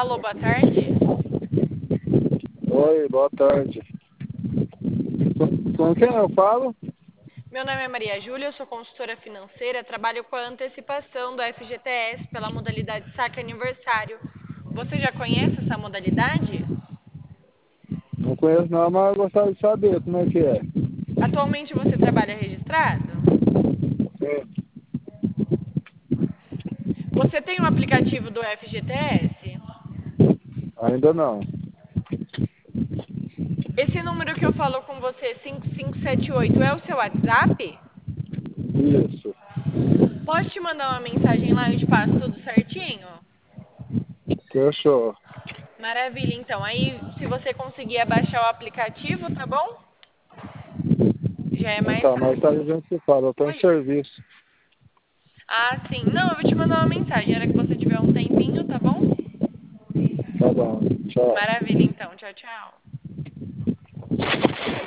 Alô, boa tarde. Oi, boa tarde. Com quem eu falo? Meu nome é Maria Júlia, eu sou consultora financeira, trabalho com a antecipação do FGTS pela modalidade saque aniversário. Você já conhece essa modalidade? Não conheço não, mas eu gostaria de saber como é que é. Atualmente você trabalha registrado? É, Você tem um aplicativo do FGTS? ainda não. Esse número que eu falo com você, 5578, é o seu WhatsApp? Isso. Posso te mandar uma mensagem lá e eu te passo tudo certinho? Fechou. Maravilha, então. Aí, se você conseguir abaixar o aplicativo, tá bom? Já é Então mais tá, mais tarde fácil. a gente se fala. Eu tô em Oi? serviço. Ah, sim. Não, eu vou te mandar uma mensagem. Na hora que você tiver um tempinho, tá bom? Tá bom. Tchau. Maravilha, então. Tchau, tchau.